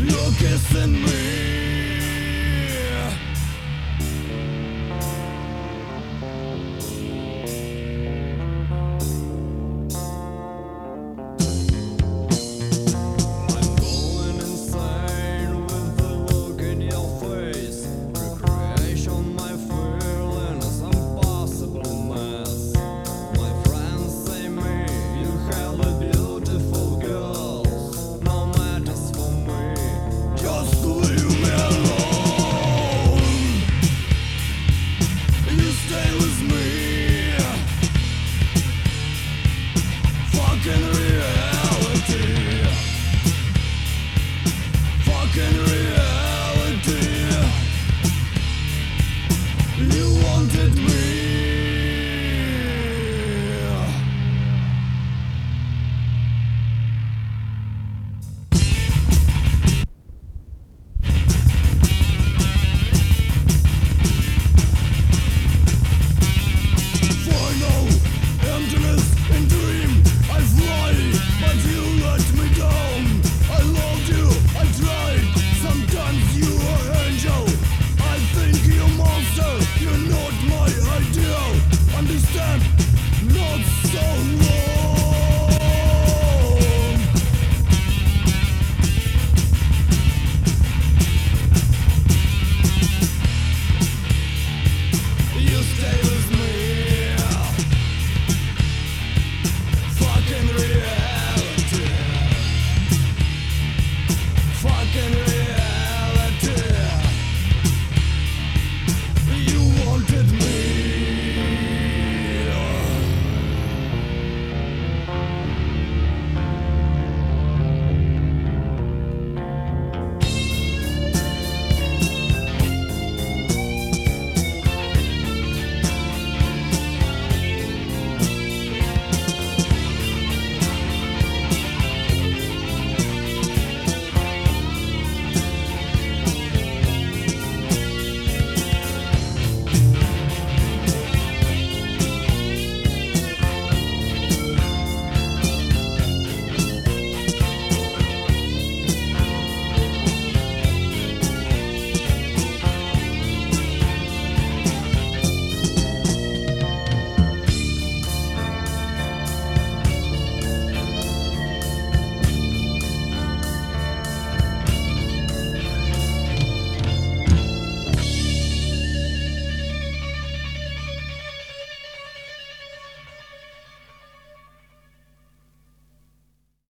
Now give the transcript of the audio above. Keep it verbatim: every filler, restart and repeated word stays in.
You're kissing me. Fucking reality. Fucking reality. You wanted me. Final emptiness in dream. I fly, but you let me down. I loved you, I tried. Sometimes you are angel. I think you're monster. You're not my ideal. Understand? Not so long. You stay with me. Fucking reality. Fucking reality.